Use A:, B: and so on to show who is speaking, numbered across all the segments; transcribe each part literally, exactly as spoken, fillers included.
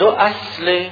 A: دو اصل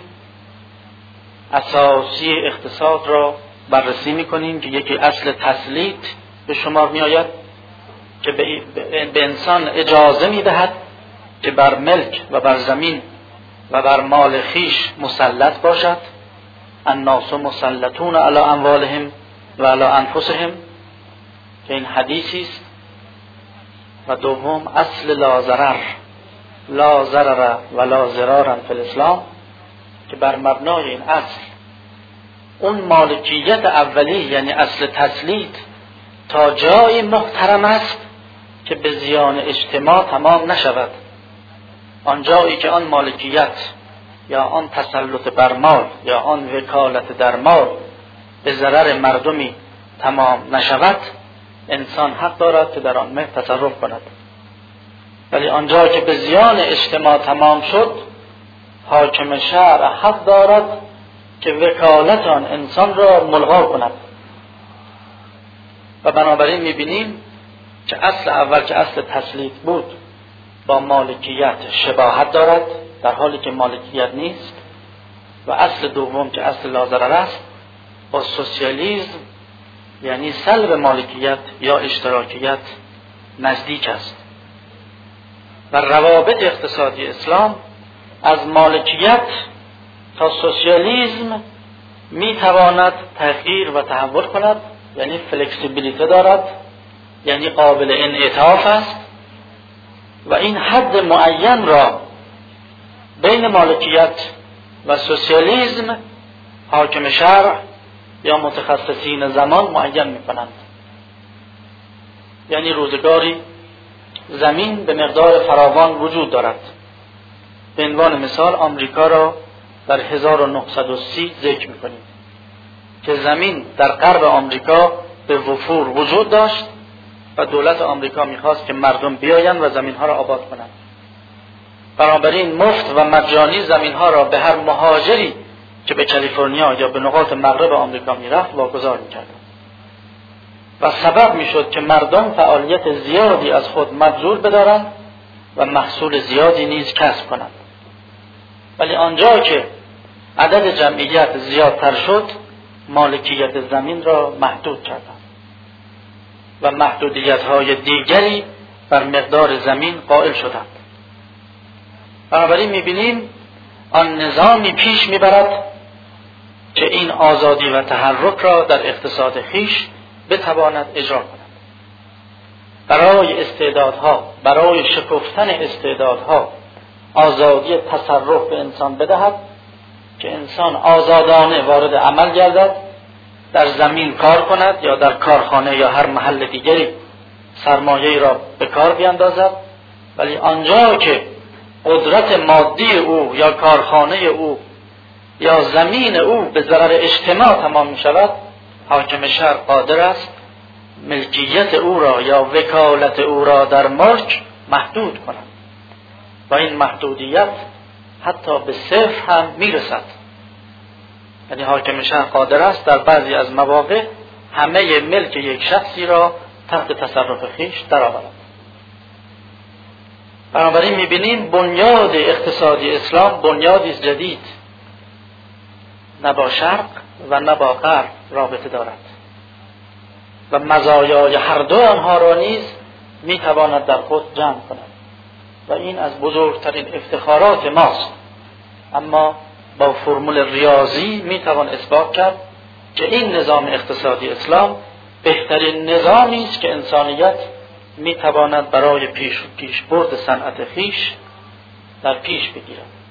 A: اساسی اقتصاد را بررسی میکنیم که یکی اصل تسلیط به شمار می آید که به انسان اجازه می دهد که بر ملک و بر زمین و بر مال خیش مسلط باشد. الناس مسلطون علی اموالهم و علی انفسهم، که این حدیثی است. و دوم اصل لا ضرر، لا ضرر و لا ضرار فی الاسلام، که بر مبنای این اصل اون مالکیت اولی یعنی اصل تسلیط تا جای محترم است که به زیان اجتماع تمام نشود. آن جایی که آن مالکیت یا آن تسلط بر مال یا آن وکالت در مال به ضرر مردمی تمام نشود، انسان حق دارد که در آن ملک تصرف کند. ولی آنجا که به زیان اجتماع تمام شد، حاکم شرع حق دارد که وکالت آن انسان را ملغا کند. و بنابراین میبینیم که اصل اول که اصل تسلیط بود با مالکیت شباهت دارد در حالی که مالکیت نیست، و اصل دوم که اصل لا ضرر است با سوسیالیسم یعنی سلب مالکیت یا اشتراکیت نزدیک است. و روابط اقتصادی اسلام از مالکیت تا سوسیالیسم می تواند تغییر و تحول کند، یعنی فلکسیبیلیته دارد، یعنی قابل انعطاف است. و این حد معین را بین مالکیت و سوسیالیسم حاکم شرع یا متخصصین زمان معین می کنند. یعنی روزگاری زمین به مقدار فراوان وجود دارد. به عنوان مثال آمریکا را در هزار و نهصد و سی ذکر می کنیم که زمین در غرب آمریکا به وفور وجود داشت و دولت آمریکا میخواست که مردم بیایند و زمین ها را آباد کنند. بنابراین مفت و مجانی زمین ها را به هر مهاجری که به کالیفرنیا یا به نقاط مغرب آمریکا میرفت واگذار میکردند و سبب میشد که مردم فعالیت زیادی از خود مبذول بدارند و محصول زیادی نیز کسب کنند. ولی آنجا که عدد جمعیت زیادتر شد، مالکیت زمین را محدود کردند و محدودیت‌های دیگری بر مقدار زمین قائل شدند. بنابراین می‌بینیم آن نظامی پیش می‌برد که این آزادی و تحرک را در اقتصاد خیش بتواند اجرا کند. برای استعدادها، برای شکفتن استعدادها آزادی تصرف به انسان بدهد که انسان آزادانه وارد عمل گردد، در زمین کار کند یا در کارخانه یا هر محل دیگری سرمایه‌ای را به کار بیاندازد. ولی آنجا که قدرت مادی او یا کارخانه او یا زمین او به ضرر اجتماع تمام می شود، حاکم شرع قادر است ملکیت او را یا وکالت او را در ملک محدود کند و این محدودیت حتی به صفر هم می رسد. یعنی حاکم شرع قادر است در بعضی از مواقع همه ملک یک شخصی را تحت تصرف خیش درآورد. بنابراین می‌بینیم بنیاد اقتصادی اسلام بنیادی جدید، نه با شرق و نه با غرب رابطه دارد و مزایای هر دو آنها را نیز می‌تواند در خود جمع کند و این از بزرگترین افتخارات ماست. اما با فرمول ریاضی میتوان اثبات کرد که این نظام اقتصادی اسلام بهترین نظامی است که انسانیت میتواند برای پیش پیشبرد صنعت خیش در پیش بگیرد.